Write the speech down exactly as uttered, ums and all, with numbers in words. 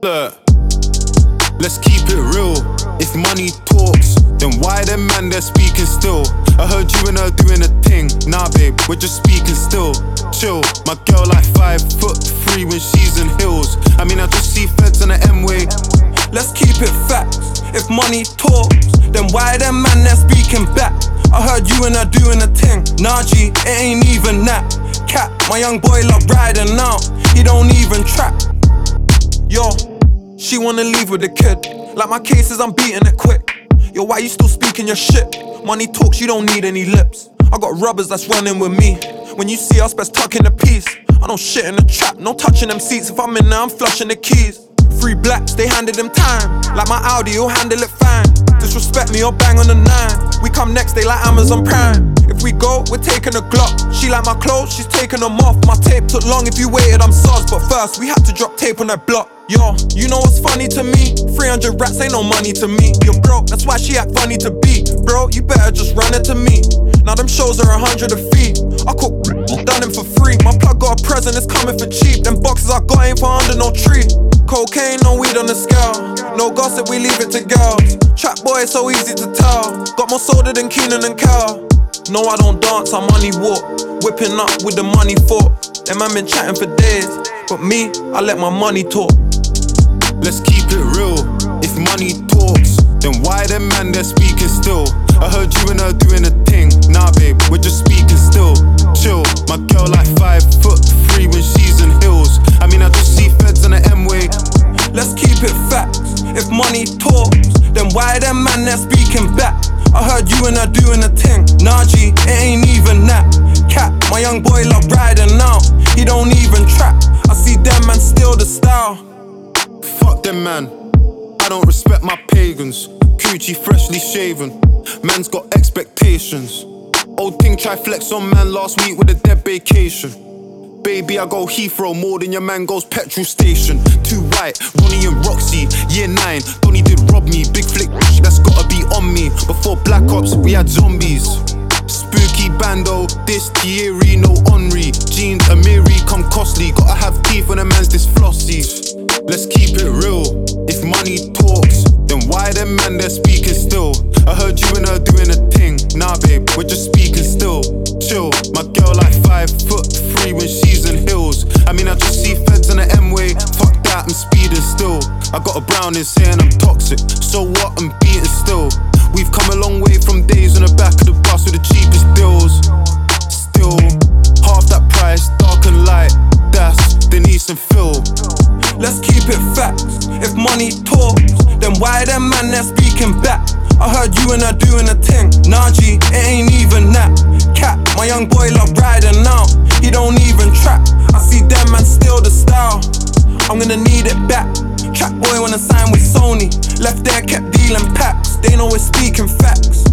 Look, let's keep it real. If money talks, then why them man they're speaking still? I heard you and her doing a thing. Nah babe, we're just speaking still. Chill, my girl like five foot three when she's in heels. I mean I just see feds on the M-way. Let's keep it facts. If money talks, then why them man they're speaking back? I heard you and her doing a thing. Nah G, it ain't even that. Cat, my young boy love riding out. He don't even trap. Yo, she wanna leave with the kid. Like my cases, I'm beating it quick. Yo, why you still speaking your shit? Money talks, you don't need any lips. I got rubbers that's running with me. When you see us, best tuck in the piece. I don't shit in the trap, no touching them seats. If I'm in there, I'm flushing the keys. Three blacks, they handed them time. Like my Audi, you'll handle it fine. Disrespect me or bang on the nine. We come next, they like Amazon Prime. If we go, we're taking a Glock. She like my clothes, she's taking them off. My tape took long, if you waited, I'm sus. But first, we had to drop tape on that block. Yo, you know what's funny to me? three hundred rats ain't no money to me. You're broke, that's why she act funny to be. Bro, you better just run it to me. Now them shows are a hundred a fee. I cook, done them for free. My plug got a present, it's coming for cheap. Them boxes I got ain't for under no tree. Cocaine, no weed on the scale. No gossip, we leave it to girls. Trap boy, it's so easy to tell. Got more soda than Keenan and Kel. No, I don't dance, I money walk. Whipping up with the money fork. Them man been chatting for days, but me, I let my money talk. Let's keep it real. If money talks, then why them man they're speaking still? I heard you and her doing a thing. Nah babe, we're just speaking still. Chill, my girl like five foot three when she's in heels. I mean I just see feds on the M-way. Let's keep it facts. If money talks, then why them man they're speaking back? I heard you and her doing a thing. Nah G, it ain't even that. Cat, my young boy love riding out. He don't even trap. I see them man steal the style. Fuck them man, I don't respect my pagans. Coochie freshly shaven, man's got expectations. Old thing try flex on man last week with a dead vacation. Baby, I go Heathrow more than your man goes petrol station. Too white, Ronnie and Roxy, year nine. Donnie did rob me, big flick, that's gotta be on me. Before Black Ops, we had zombies. Spooky bando, this Thierry, no Henri. Jeans, Amiri, come costly. Gotta have teeth when a man's this flossy. Let's keep it real. If money talks, then why them man they're speaking still? I heard you and her doing a thing. Nah babe, we're just speaking still. Chill, my girl like five foot three when she's in heels. I mean I just see feds on the M-way. Fuck that, I'm speeding still. I got a brownie saying I'm toxic. So what, I'm beating still. We've come a long way from days on the back of the bus with the cheapest deals. Still, half that price, dark and light. That's Denise and Phil. Let's keep it facts. If money talks, then why them man they're speaking back? I heard you and her doing a thing. Nah G, it ain't even that. Cat, my young boy love riding out. He don't even trap. I see them man steal the style. I'm gonna need it back. Trap boy wanna sign with Sony. Left there, kept dealing packs. They know we're speaking facts.